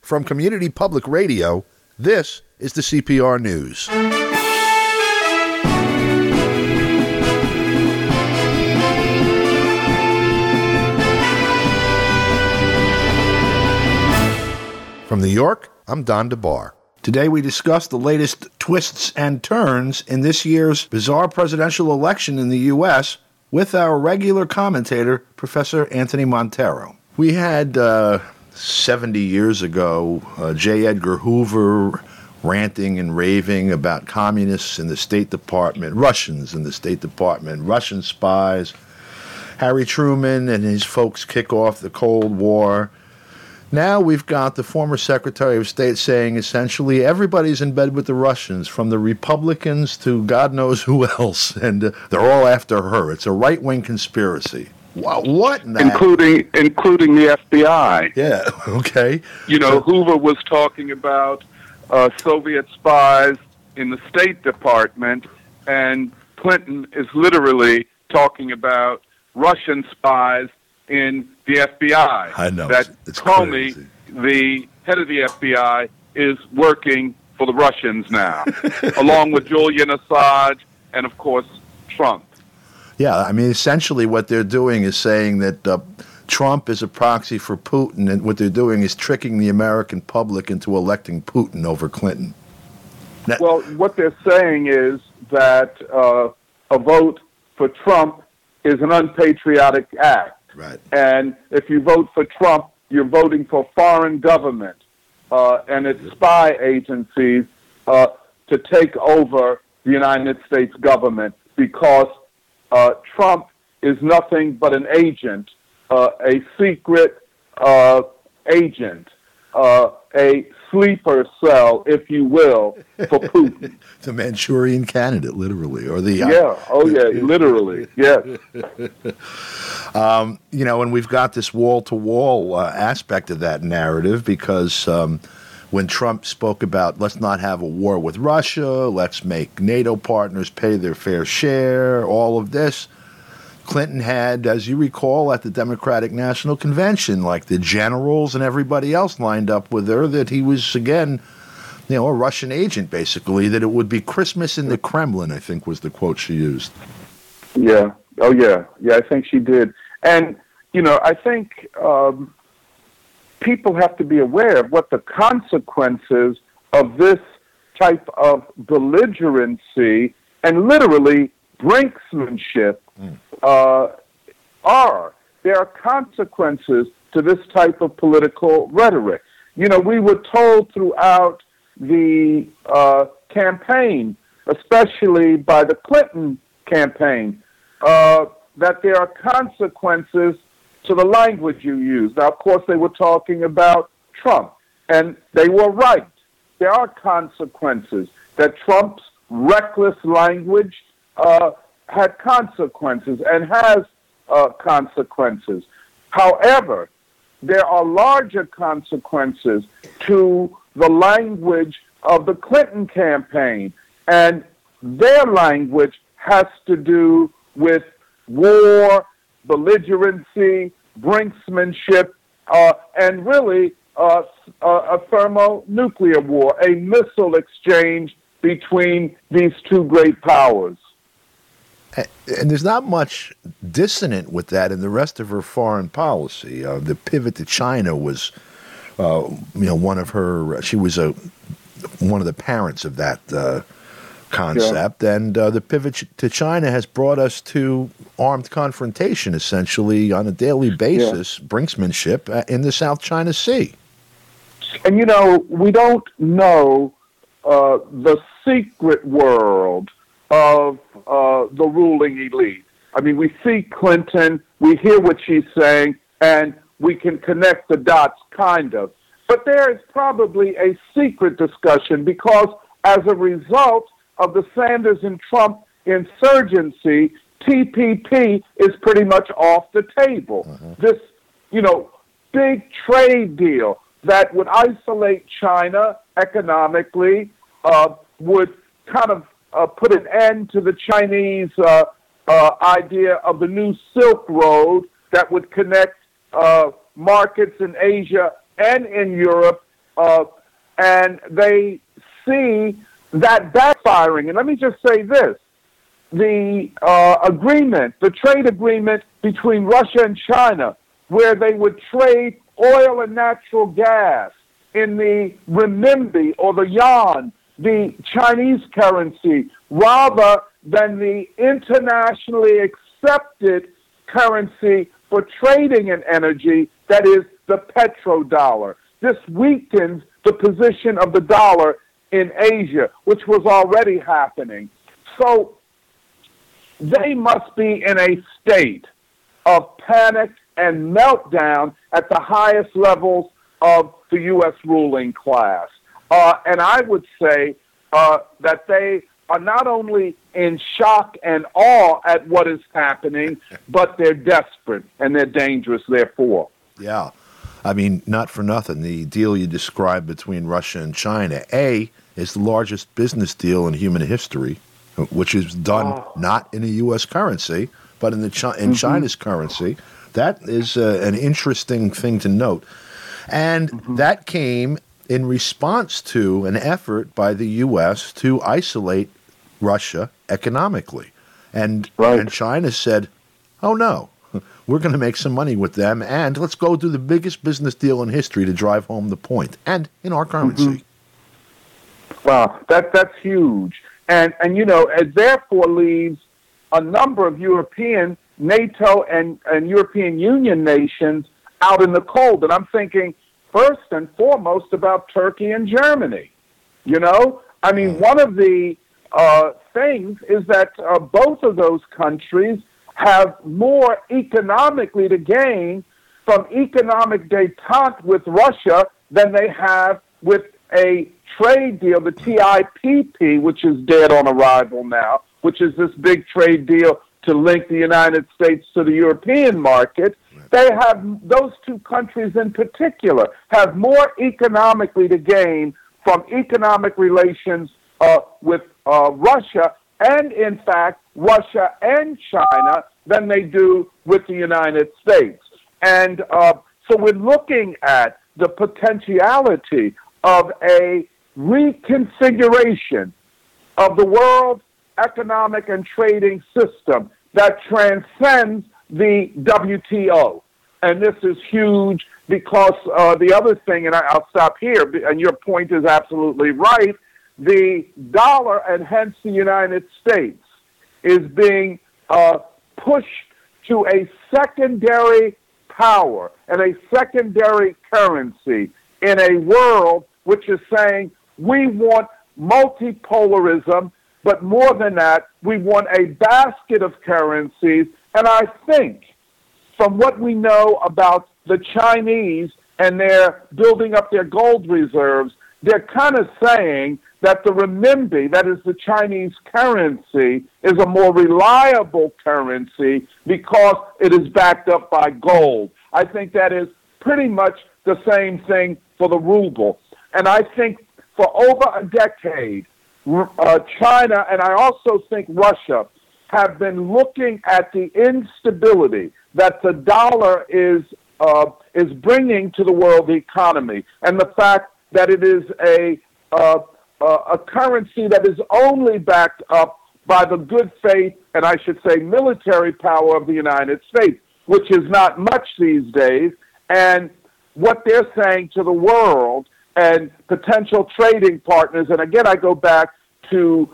From Community Public Radio, this is the CPR News. From New York, I'm Don DeBar. Today we discuss the latest twists and turns in this year's bizarre presidential election in the U.S. with our regular commentator, Professor Anthony Montero. We had 70 years ago J. Edgar Hoover ranting and raving about communists in the State Department, Russians in the State Department, Russian spies. Harry Truman and his folks kick off the Cold War. Now we've got the former Secretary of State saying essentially everybody's in bed with the Russians, from the Republicans to God knows who else, and they're all after her. It's a right-wing conspiracy. What? Including the FBI. Yeah, okay. You know, Hoover was talking about Soviet spies in the State Department, and Clinton is literally talking about Russian spies in the FBI. I know. That it's Comey, crazy. the head of the FBI, is working for the Russians now, along with Julian Assange and, of course, Trump. Yeah, I mean, essentially what they're doing is saying that Trump is a proxy for Putin, and what they're doing is tricking the American public into electing Putin over Clinton. Well, what they're saying is that a vote for Trump is an unpatriotic act. Right. And if you vote for Trump, you're voting for foreign government and its spy agencies to take over the United States government, because Trump is nothing but an agent, a secret agent, a sleeper cell, if you will, for Putin. The Manchurian candidate, literally, or the literally, yes. You know, and we've got this wall-to-wall aspect of that narrative, because when Trump spoke about let's not have a war with Russia, let's make NATO partners pay their fair share, all of this, Clinton had, as you recall, at the Democratic National Convention, like the generals and everybody else lined up with her, that he was, again, you know, a Russian agent, basically, that it would be Christmas in the Kremlin, I think was the quote she used. Yeah. Oh, yeah. Yeah, I think she did. And, you know, I think people have to be aware of what the consequences of this type of belligerency and literally brinksmanship are. There are consequences to this type of political rhetoric. You know, we were told throughout the campaign, especially by the Clinton campaign, that there are consequences to the language you use. Now, of course, they were talking about Trump, and they were right. There are consequences. That Trump's reckless language had consequences and has consequences. However, there are larger consequences to the language of the Clinton campaign, and their language has to do with war, belligerency, brinksmanship, and really a thermonuclear war, a missile exchange between these two great powers. And there's not much dissonant with that in the rest of her foreign policy. The pivot to China was, one of her. She was one of the parents of that concept, and the pivot to China has brought us to armed confrontation, essentially on a daily basis, brinksmanship in the South China Sea. And you know, we don't know the secret world of the ruling elite. I mean, we see Clinton, we hear what she's saying, and we can connect the dots, kind of. But there is probably a secret discussion, because as a result of the Sanders and Trump insurgency, TPP is pretty much off the table. This, big trade deal that would isolate China economically, would kind of put an end to the Chinese idea of the new Silk Road that would connect markets in Asia and in Europe, and they see that backfiring. And let me just say this. The trade agreement between Russia and China, where they would trade oil and natural gas in the renminbi or the yuan, the Chinese currency, rather than the internationally accepted currency for trading in energy, that is the petrodollar. This weakens the position of the dollar in Asia, which was already happening. So they must be in a state of panic and meltdown at the highest levels of the U.S. ruling class. And I would say that they are not only in shock and awe at what is happening, but they're desperate and they're dangerous, therefore. Yeah. I mean, not for nothing. The deal you described between Russia and China, is the largest business deal in human history, which is done not in a U.S. currency, but in China's currency. That is an interesting thing to note. And that came in response to an effort by the U.S. to isolate Russia economically. And China said, oh, no, we're going to make some money with them, and let's go do the biggest business deal in history to drive home the point, and in our currency. Wow, that's huge. And it therefore leaves a number of European, NATO, and European Union nations out in the cold. And I'm thinking first and foremost about Turkey and Germany. I mean, one of the things is that both of those countries have more economically to gain from economic détente with Russia than they have with a trade deal, the TIPP, which is dead on arrival now, which is this big trade deal to link the United States to the European market. They have, those two countries in particular, have more economically to gain from economic relations with Russia, and in fact, Russia and China, than they do with the United States. And so we're looking at the potentiality of a reconfiguration of the world economic and trading system that transcends the WTO. And this is huge because the other thing, and I'll stop here, and your point is absolutely right, the dollar and hence the United States is being pushed to a secondary power and a secondary currency in a world which is saying we want multipolarism, but more than that, we want a basket of currencies. And I think from what we know about the Chinese and their building up their gold reserves, they're kind of saying that the renminbi, that is the Chinese currency, is a more reliable currency because it is backed up by gold. I think that is pretty much the same thing for the ruble. And I think for over a decade, China, and I also think Russia, have been looking at the instability that the dollar is bringing to the world economy, and the fact that it is a currency that is only backed up by the good faith, and I should say military power of the United States, which is not much these days. And what they're saying to the world and potential trading partners, and again I go back to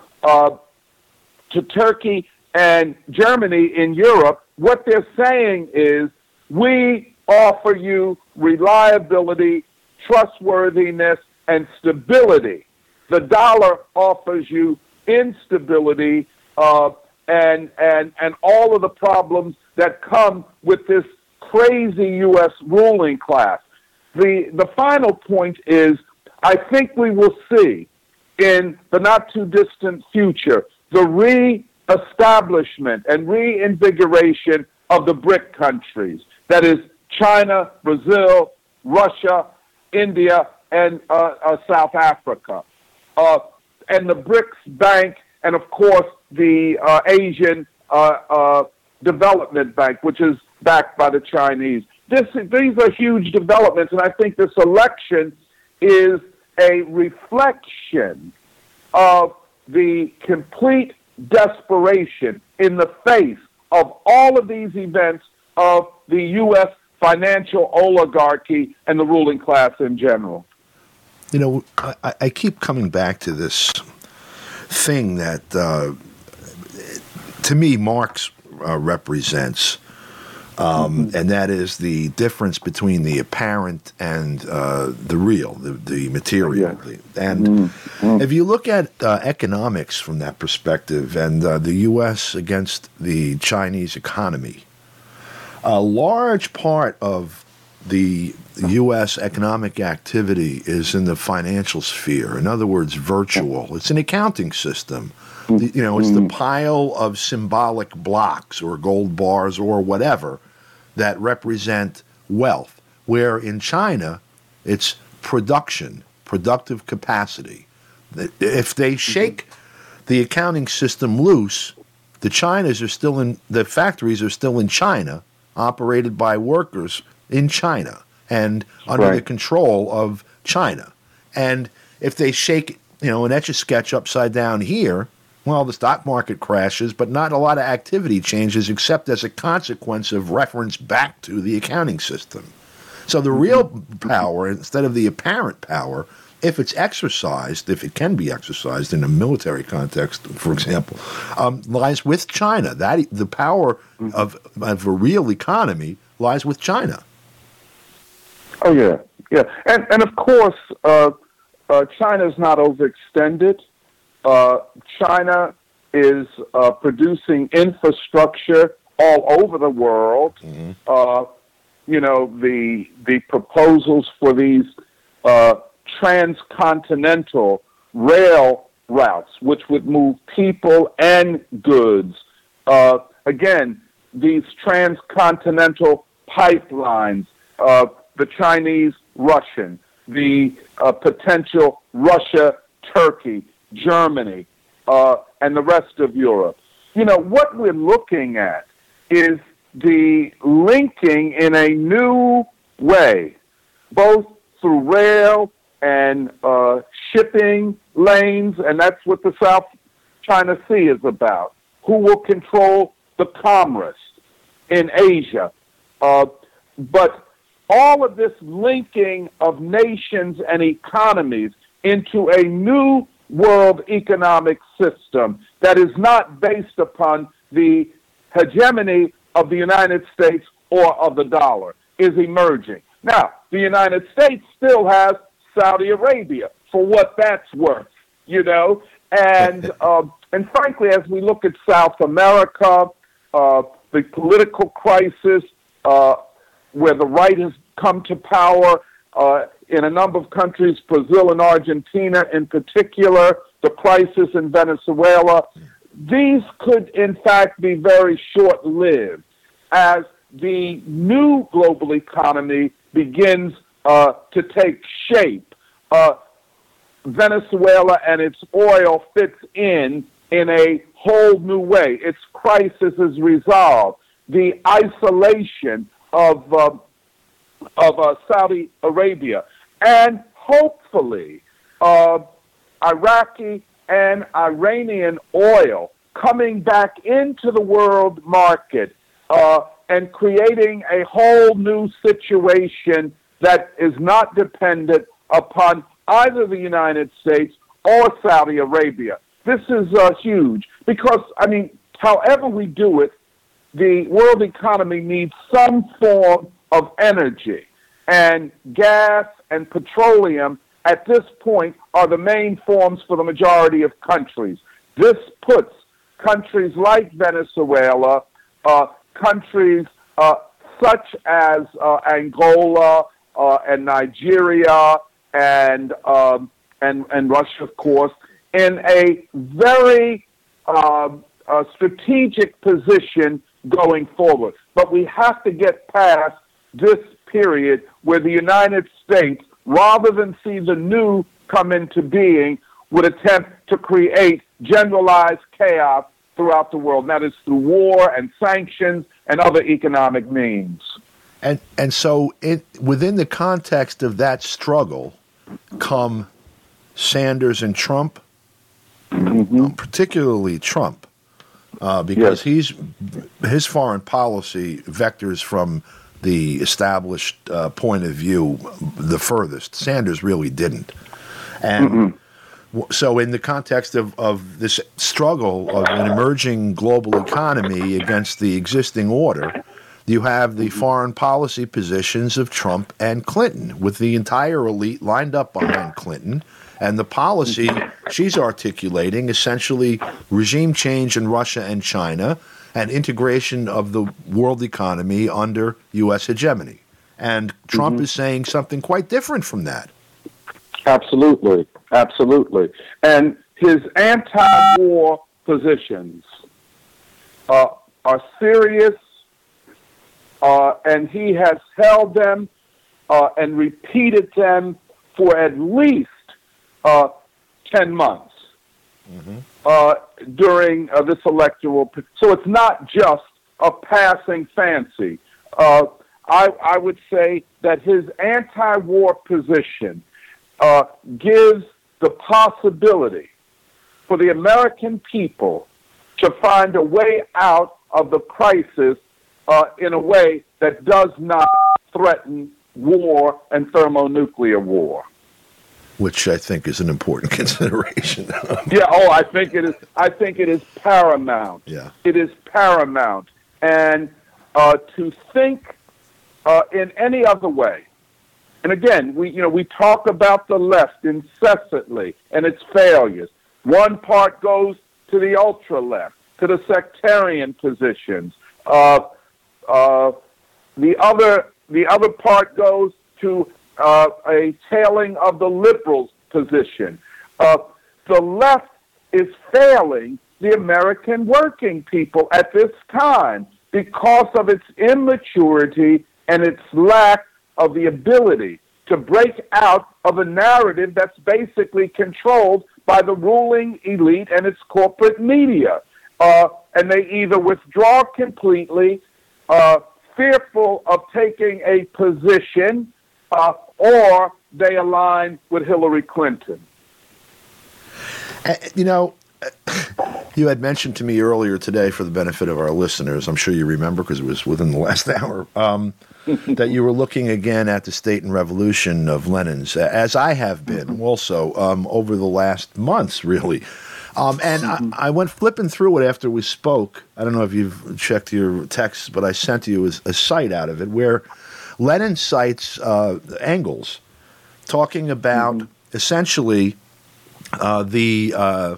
Turkey and Germany in Europe, what they're saying is we offer you reliability, trustworthiness, and stability. The dollar offers you instability and all of the problems that come with this crazy U.S. ruling class. The final point is, I think we will see in the not-too-distant future the re-establishment and reinvigoration of the BRIC countries. That is China, Brazil, Russia, India, and South Africa. And the BRICS Bank, and of course the Asian Development Bank, which is backed by the Chinese. These are huge developments, and I think this election is a reflection of the complete desperation in the face of all of these events of the U.S. financial oligarchy and the ruling class in general. You know, I keep coming back to this thing that, to me, Marx represents, and that is the difference between the apparent and the real, the material. Yeah. And if you look at economics from that perspective and the U.S. against the Chinese economy, a large part of the U.S. economic activity is in the financial sphere. In other words, virtual. It's an accounting system. You know, it's the pile of symbolic blocks or gold bars or whatever that represent wealth, where in China, it's production, productive capacity. If they shake the accounting system loose, the factories are still in China, operated by workers in China and under the control of China. And if they shake, an Etch-a-Sketch upside down here, well, the stock market crashes, but not a lot of activity changes except as a consequence of reference back to the accounting system. So the real power, instead of the apparent power, if it's exercised, if it can be exercised in a military context, for example, lies with China. The power of a real economy lies with China. Oh, yeah. And of course, China's not overextended. China is producing infrastructure all over the world. The proposals for these transcontinental rail routes, which would move people and goods. Again, these transcontinental pipelines, the Chinese-Russian, the potential Russia-Turkey, Germany, and the rest of Europe. What we're looking at is the linking in a new way, both through rail and shipping lanes, and that's what the South China Sea is about. Who will control the commerce in Asia? But all of this linking of nations and economies into a new world economic system that is not based upon the hegemony of the United States or of the dollar is emerging. Now, the United States still has Saudi Arabia, for what that's worth, and frankly, as we look at South America, the political crisis where the right has come to power in a number of countries, Brazil and Argentina in particular, the crisis in Venezuela, these could in fact be very short-lived as the new global economy begins to take shape. Venezuela and its oil fits in a whole new way. Its crisis is resolved. The isolation of Saudi Arabia, and hopefully Iraqi and Iranian oil coming back into the world market and creating a whole new situation that is not dependent upon either the United States or Saudi Arabia. This is huge because, however we do it, the world economy needs some form of energy, and gas and petroleum at this point are the main forms for the majority of countries. This puts countries like Venezuela, countries such as Angola and Nigeria and Russia, of course, in a very strategic position going forward. But we have to get past this period where the United States, rather than see the new come into being, would attempt to create generalized chaos throughout the world. And that is through war and sanctions and other economic means. And so within the context of that struggle, come Sanders and Trump, particularly Trump, because his foreign policy vectors from the established point of view the furthest. Sanders really didn't. And so in the context of this struggle of an emerging global economy against the existing order, you have the foreign policy positions of Trump and Clinton, with the entire elite lined up behind Clinton, and the policy she's articulating, essentially regime change in Russia and China and integration of the world economy under U.S. hegemony. And Trump is saying something quite different from that. Absolutely. Absolutely. And his anti-war positions are serious, and he has held them and repeated them for at least 10 months during this electoral. So it's not just a passing fancy. I would say that his anti-war position gives the possibility for the American people to find a way out of the crisis in a way that does not threaten war and thermonuclear war. Which I think is an important consideration. I think it is. I think it is paramount. Yeah, it is paramount, and to think in any other way. And again, we talk about the left incessantly and its failures. One part goes to the ultra left, to the sectarian positions. The other part goes to a tailing of the liberals' position. The left is failing the American working people at this time because of its immaturity and its lack of the ability to break out of a narrative that's basically controlled by the ruling elite and its corporate media. And they either withdraw completely, fearful of taking a position, or they align with Hillary Clinton. You had mentioned to me earlier today, for the benefit of our listeners, I'm sure you remember because it was within the last hour, that you were looking again at the State and Revolution of Lenin's, as I have been also over the last months, really. And I went flipping through it after we spoke. I don't know if you've checked your texts, but I sent to you a site out of it where Lenin cites Engels talking about essentially the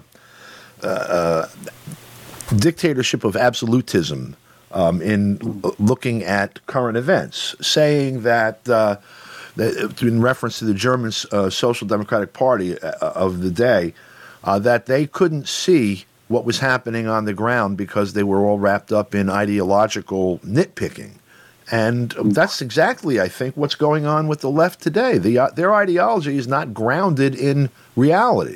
dictatorship of absolutism in looking at current events, saying that in reference to the German Social Democratic Party of the day, that they couldn't see what was happening on the ground because they were all wrapped up in ideological nitpicking. And that's exactly, I think, what's going on with the left today. Their ideology is not grounded in reality.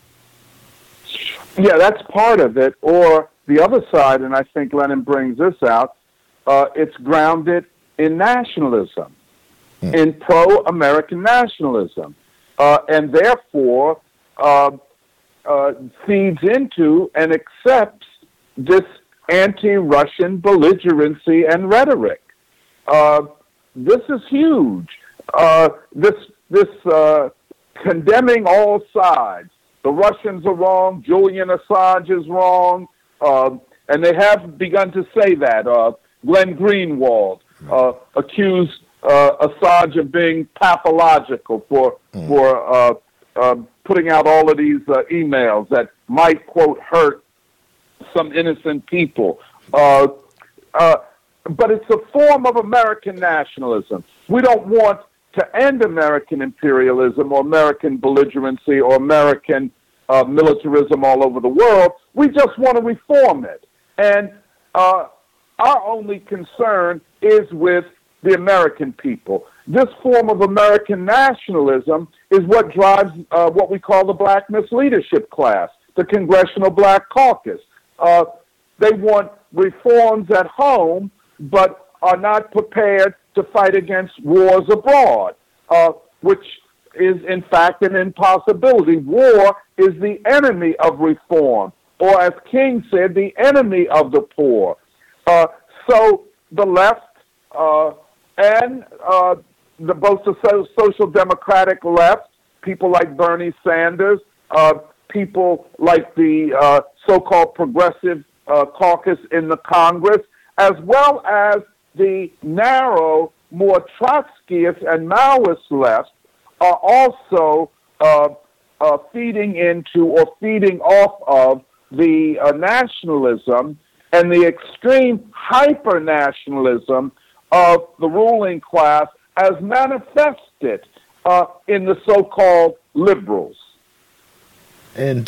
Yeah, that's part of it. Or the other side, and I think Lenin brings this out, it's grounded in nationalism, in pro-American nationalism, and therefore feeds into and accepts this anti-Russian belligerency and rhetoric. This is huge. This condemning all sides. The Russians are wrong. Julian Assange is wrong. And they have begun to say that. Glenn Greenwald accused Assange of being pathological for putting out all of these emails that might, quote, hurt some innocent people. But it's a form of American nationalism. We don't want to end American imperialism or American belligerency or American militarism all over the world. We just want to reform it. And our only concern is with the American people. This form of American nationalism is what drives what we call the black misleadership class, the Congressional Black Caucus. They want reforms at home, but are not prepared to fight against wars abroad, which is in fact an impossibility. War is the enemy of reform, or as King said, the enemy of the poor. So the left and both the social democratic left, people like Bernie Sanders, people like the so-called progressive caucus in the Congress, as well as the narrow, more Trotskyist and Maoist left, are also feeding into or feeding off of the nationalism and the extreme hyper-nationalism of the ruling class as manifested in the so-called liberals. And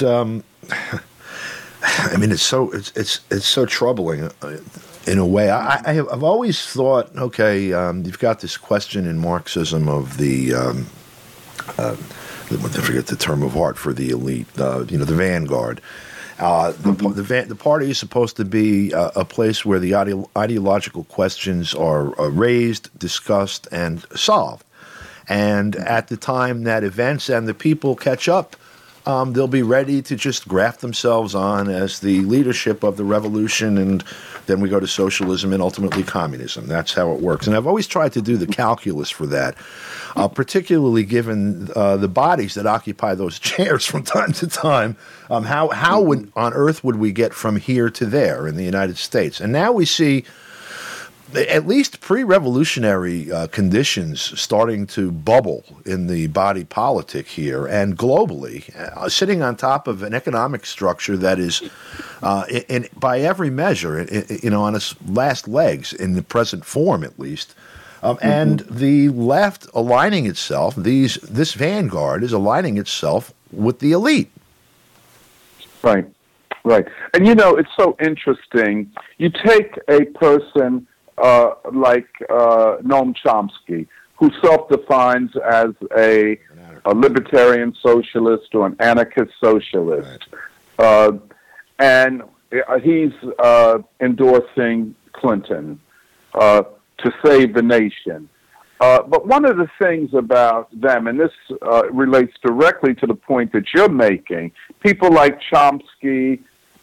I mean, it's so troubling in a way. I've always thought, okay, you've got this question in Marxism of the I forget the term of art for the elite, the vanguard. The party is supposed to be a place where the ideological questions are raised, discussed, and solved. And at the time that events and the people catch up, they'll be ready to just graft themselves on as the leadership of the revolution, and then we go to socialism and ultimately communism. That's how it works. And I've always tried to do the calculus for that, particularly given the bodies that occupy those chairs from time to time. How on earth would we get from here to there in the United States? And now we see at least pre-revolutionary conditions starting to bubble in the body politic here and globally, sitting on top of an economic structure that is, by every measure, on its last legs in the present form at least. And the left aligning itself, this vanguard is aligning itself with the elite. Right. And it's so interesting. You take a person like Noam Chomsky, who self-defines as a libertarian socialist or an anarchist socialist. Right. And he's endorsing Clinton to save the nation. But one of the things about them, and this relates directly to the point that you're making, people like Chomsky,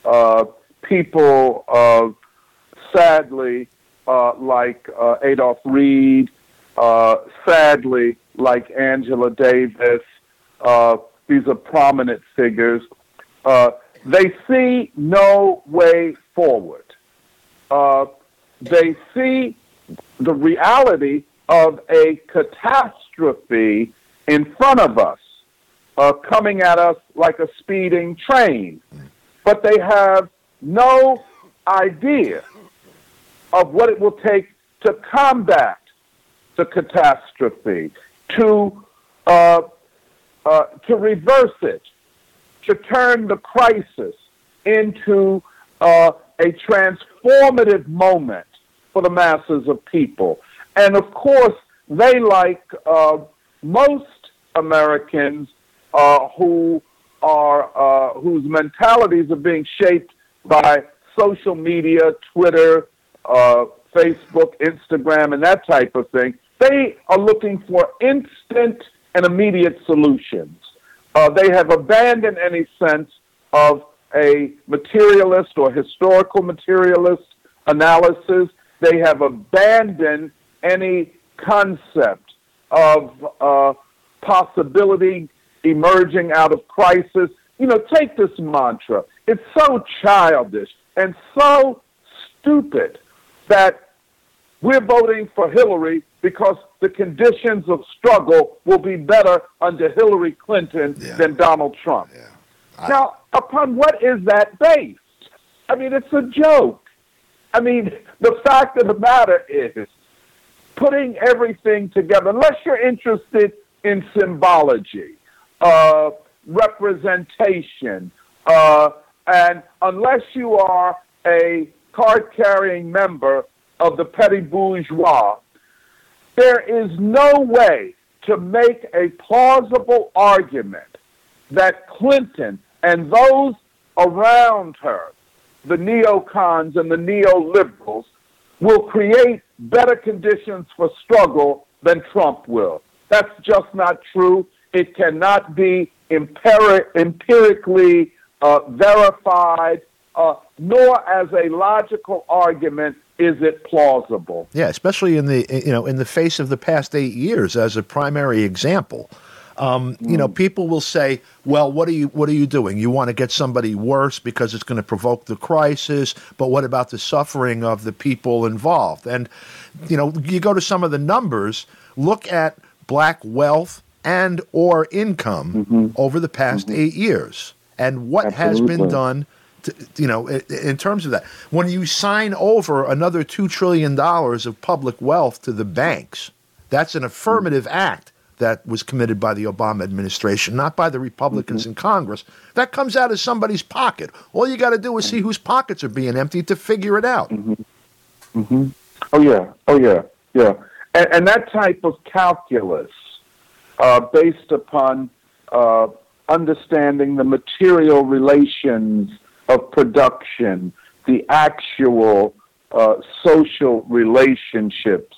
people sadly like Adolph Reed, sadly like Angela Davis, these are prominent figures, they see no way forward. They see the reality of a catastrophe in front of us, coming at us like a speeding train. But they have no idea of what it will take to combat the catastrophe, to reverse it, to turn the crisis into a transformative moment for the masses of people. And of course, they, like most Americans whose mentalities are being shaped by social media, Twitter, Facebook, Instagram, and that type of thing, they are looking for instant and immediate solutions. They have abandoned any sense of a materialist or historical materialist analysis. They have abandoned any concept of possibility emerging out of crisis. Take this mantra. It's so childish and so stupid that we're voting for Hillary because the conditions of struggle will be better under Hillary Clinton than Donald Trump. Yeah. Now, upon what is that based? I mean, it's a joke. I mean, the fact of the matter is, putting everything together, unless you're interested in symbology, representation, and unless you are a card-carrying member of the petty bourgeois, there is no way to make a plausible argument that Clinton and those around her, the neocons and the neoliberals, will create better conditions for struggle than Trump will. That's just not true. It cannot be empirically verified, nor as a logical argument is it plausible. Yeah, especially in the face of the past 8 years as a primary example. People will say, well, what are you doing? You want to get somebody worse because it's going to provoke the crisis, but what about the suffering of the people involved? And, you go to some of the numbers, look at black wealth and or income over the past 8 years and what has been done in terms of that. When you sign over another $2 trillion of public wealth to the banks, that's an affirmative act that was committed by the Obama administration, not by the Republicans in Congress. That comes out of somebody's pocket. All you got to do is see whose pockets are being emptied to figure it out. Oh, yeah. And that type of calculus, based upon understanding the material relations of production, the actual social relationships,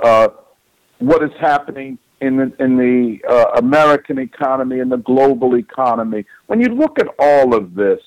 what is happening in the American economy and the global economy. When you look at all of this,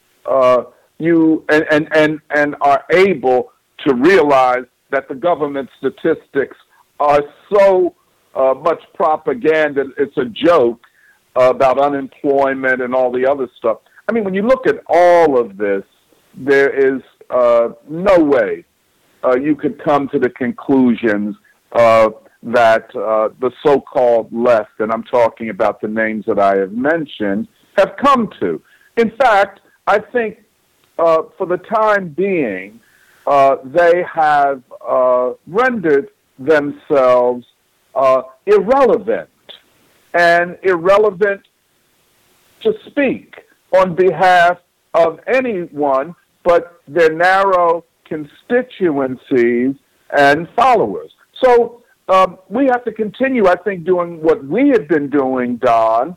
you are able to realize that the government statistics are so much propaganda. It's a joke about unemployment and all the other stuff. I mean, when you look at all of this, there is no way you could come to the conclusions that the so-called left, and I'm talking about the names that I have mentioned, have come to. In fact, I think for the time being, they have rendered themselves irrelevant, and irrelevant to speak on behalf of anyone but their narrow constituencies and followers. So we have to continue, I think, doing what we have been doing, Don,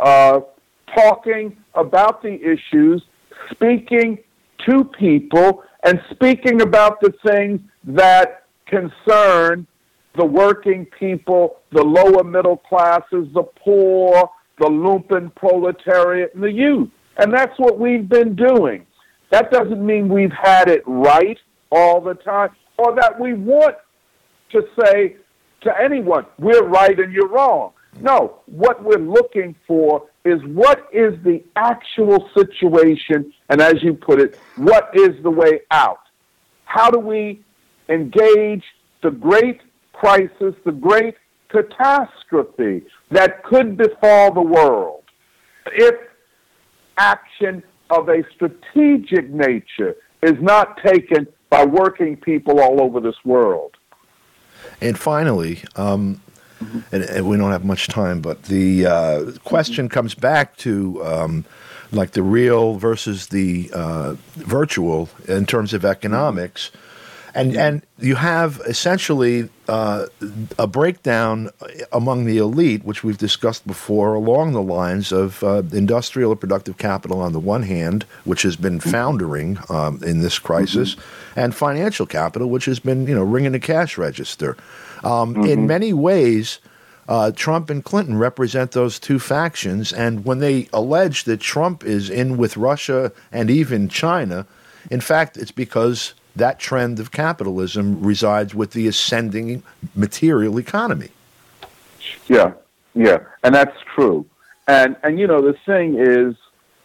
talking about the issues, speaking to people, and speaking about the things that concern the working people, the lower middle classes, the poor, the lumpen proletariat, and the youth. And that's what we've been doing. That doesn't mean we've had it right all the time, or that we want to say to anyone, we're right and you're wrong. No, what we're looking for is what is the actual situation, and as you put it, what is the way out? How do we engage the great crisis, the great catastrophe that could befall the world if action of a strategic nature is not taken by working people all over this world? And finally, and we don't have much time, but the question comes back to like the real versus the virtual in terms of economics. And you have essentially a breakdown among the elite, which we've discussed before, along the lines of industrial or productive capital on the one hand, which has been foundering in this crisis, and financial capital, which has been ringing the cash register. In many ways, Trump and Clinton represent those two factions, and when they allege that Trump is in with Russia and even China, in fact, it's because that trend of capitalism resides with the ascending material economy. Yeah, and that's true. And the thing is,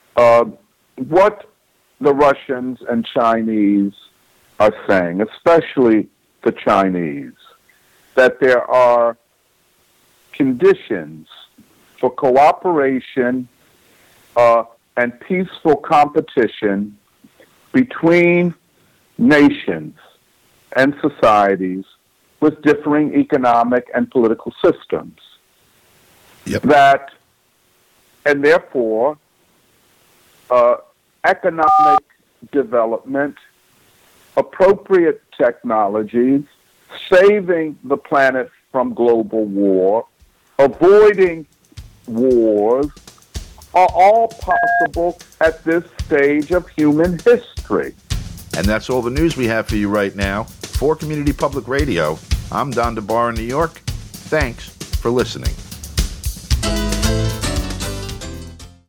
what the Russians and Chinese are saying, especially the Chinese, that there are conditions for cooperation and peaceful competition between nations and societies with differing economic and political systems. And therefore, economic development, appropriate technologies, saving the planet from global war, avoiding wars, are all possible at this stage of human history. And that's all the news we have for you right now. For Community Public Radio, I'm Don DeBar in New York. Thanks for listening.